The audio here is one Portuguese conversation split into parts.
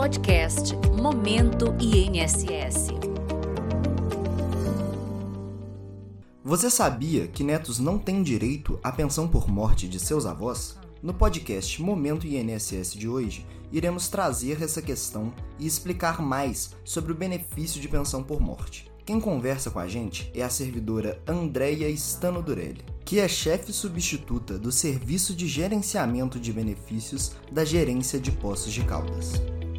Podcast Momento INSS. Você sabia que netos não têm direito à pensão por morte de seus avós? No podcast Momento INSS de hoje, iremos trazer essa questão e explicar mais sobre o benefício de pensão por morte. Quem conversa com a gente é a servidora Andréia Stano Durelli, que é chefe substituta do Serviço de Gerenciamento de Benefícios da Gerência de Poços de Caldas.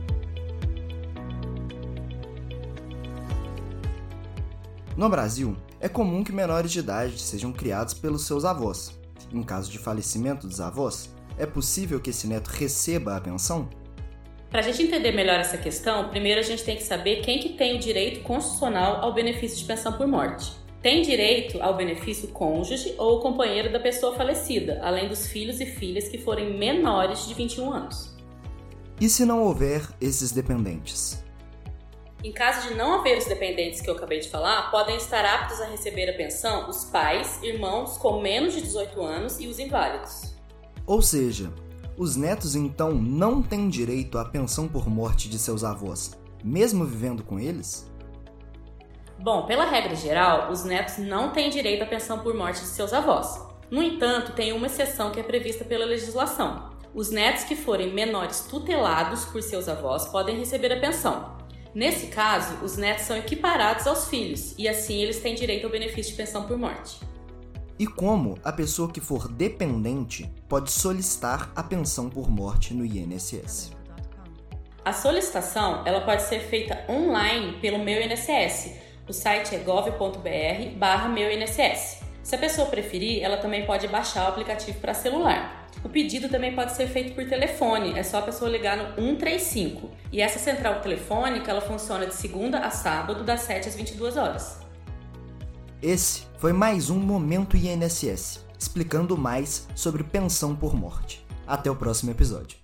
No Brasil, é comum que menores de idade sejam criados pelos seus avós. Em caso de falecimento dos avós, é possível que esse neto receba a pensão? Para a gente entender melhor essa questão, primeiro a gente tem que saber quem que tem o direito constitucional ao benefício de pensão por morte. Tem direito ao benefício o cônjuge ou o companheiro da pessoa falecida, além dos filhos e filhas que forem menores de 21 anos. E se não houver esses dependentes? Em caso de não haver os dependentes que eu acabei de falar, podem estar aptos a receber a pensão os pais, irmãos com menos de 18 anos e os inválidos. Ou seja, os netos então não têm direito à pensão por morte de seus avós, mesmo vivendo com eles? Bom, pela regra geral, os netos não têm direito à pensão por morte de seus avós. No entanto, tem uma exceção que é prevista pela legislação. Os netos que forem menores tutelados por seus avós podem receber a pensão. Nesse caso, os netos são equiparados aos filhos e assim eles têm direito ao benefício de pensão por morte. E como a pessoa que for dependente pode solicitar a pensão por morte no INSS? A solicitação ela pode ser feita online pelo Meu INSS. O site é gov.br/Meu INSS. Se a pessoa preferir, ela também pode baixar o aplicativo para celular. O pedido também pode ser feito por telefone, é só a pessoa ligar no 135. E essa central telefônica ela funciona de segunda a sábado, das 7 às 22 horas. Esse foi mais um Momento INSS, explicando mais sobre pensão por morte. Até o próximo episódio.